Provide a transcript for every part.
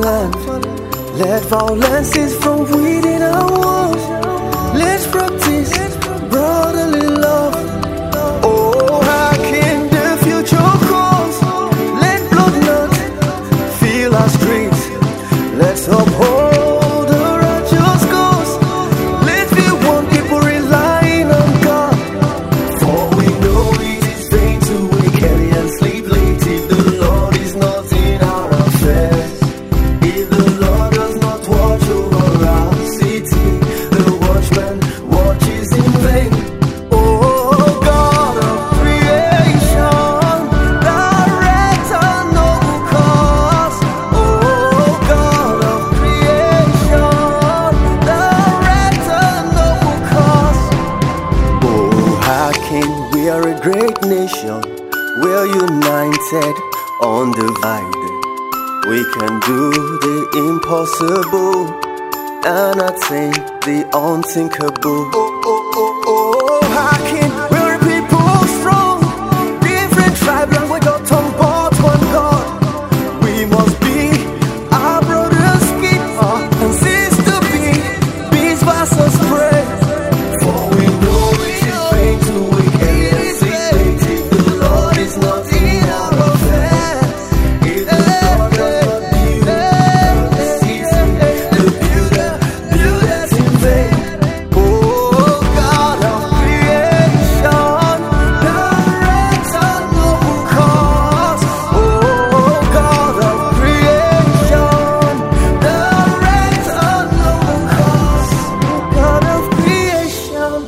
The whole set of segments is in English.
fatherland. Let violence cease from within our walls. Let's practice brotherly love. Oh, how can the future calls? Let blood not fill our streets. Let's uphold the righteous cause. Let's be one people relying on God. For we know it is vain to wake early and sleep late if the Lord is not in our affairs. If the Lord does not watch over our city, the watchman watches in vain. Oh, God of creation, direct our noble cause. Oh, God of creation, direct our noble cause. Oh, how can we are a great nation, we're united, undivided. We can do the impossible and attain the unthinkable. Oh, oh, oh, oh, how can we're a people strong, different tribe, language, or tongue, but one God. We must be our brother's keeper and sister be peace versus pray. For we know it is vain to wake early and sleep late if the Lord is not in our affairs. If the Lord does not build the city, the builder buildeth in vain. Oh, God of creation, direct our noble cause. Oh, God of creation, direct our noble cause. God of creation,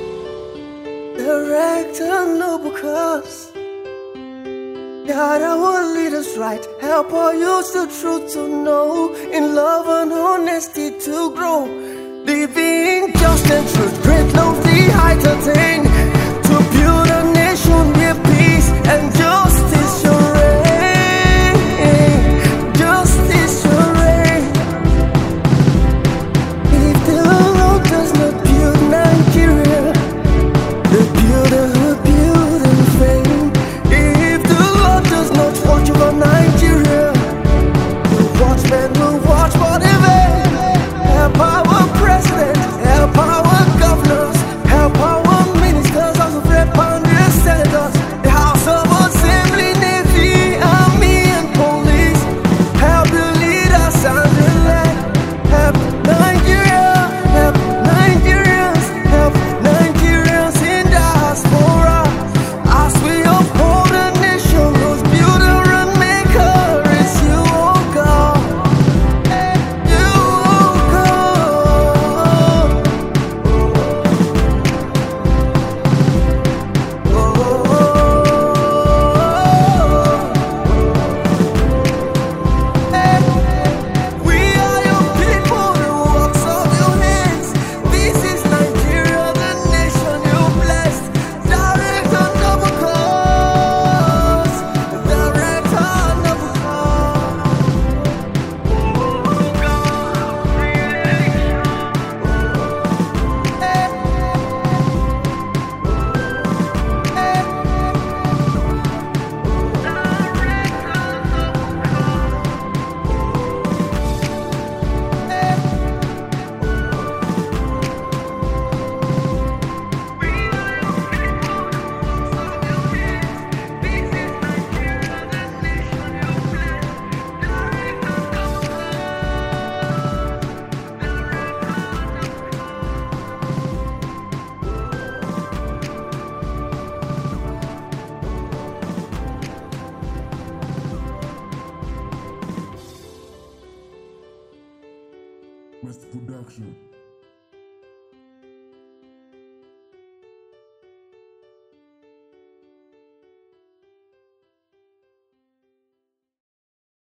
direct our noble cause. God, I will lead us right. Help our use the truth to know, in love and honesty to grow. Living just and truth, great love, the height attain. To build a nation where peace and justice shall reign. Justice shall reign. If the Lord does not build Nigeria, the builder will build in vain. If the Lord does not watch over Nigeria, the watchman will watch for the vain. Help our president, help our governors, help our ministers, House of Rep and the senators, the House of Assembly, Navy, Army and Police. Help the leaders and the land. Help Nigeria, help Nigerians, help Nigerians in diaspora. As we uphold the nation, whose builder and maker is you, oh God. You, oh God. We are your people, the works of your hands. This is Nigeria, the nation you blessed. Direct our noble cause. Direct our noble cause. Oh, God of creation. West Production.